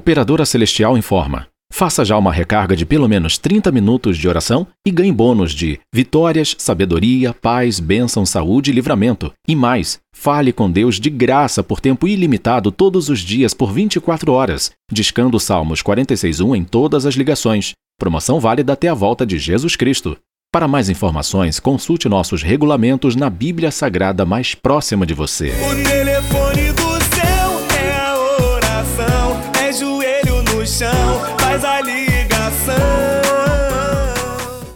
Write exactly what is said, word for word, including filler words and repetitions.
Operadora Celestial informa: faça já uma recarga de pelo menos trinta minutos de oração e ganhe bônus de vitórias, sabedoria, paz, bênção, saúde e livramento. E mais, fale com Deus de graça por tempo ilimitado todos os dias por vinte e quatro horas, discando Salmos quarenta e seis, um em todas as ligações. Promoção válida até a volta de Jesus Cristo. Para mais informações, consulte nossos regulamentos na Bíblia Sagrada mais próxima de você. O telefone do céu é a oração, é joelho no chão, faz ali